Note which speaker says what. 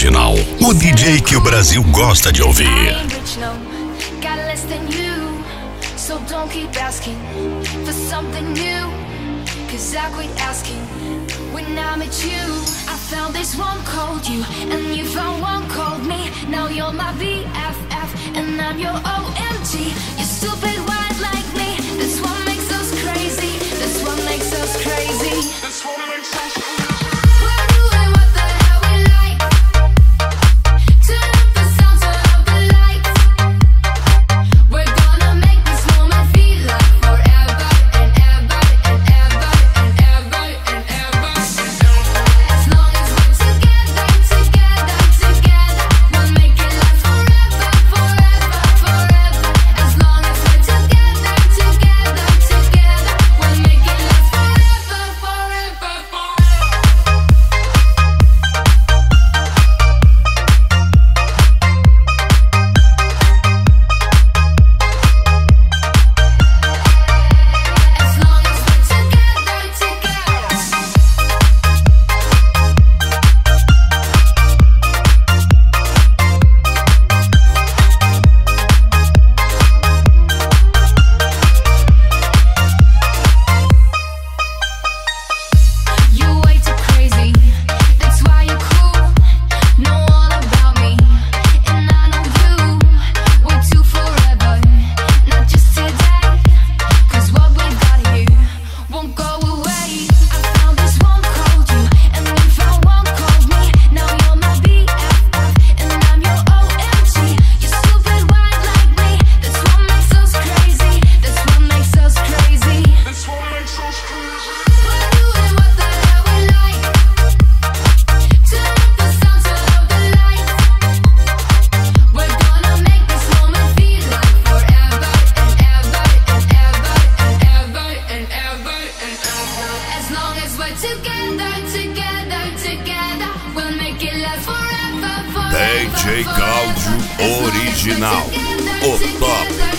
Speaker 1: Original, o DJ que o Brasil gosta de ouvir.
Speaker 2: So don't keep asking for something new, cause I quit asking when I met you. I found this one called you, and you found one called me. Now you're my BFF, and I'm your OMG. You're stupid white like me, that's what makes us crazy. That's what makes us crazy. That's what makes us crazy.
Speaker 1: DJ Cláudio Original, o top.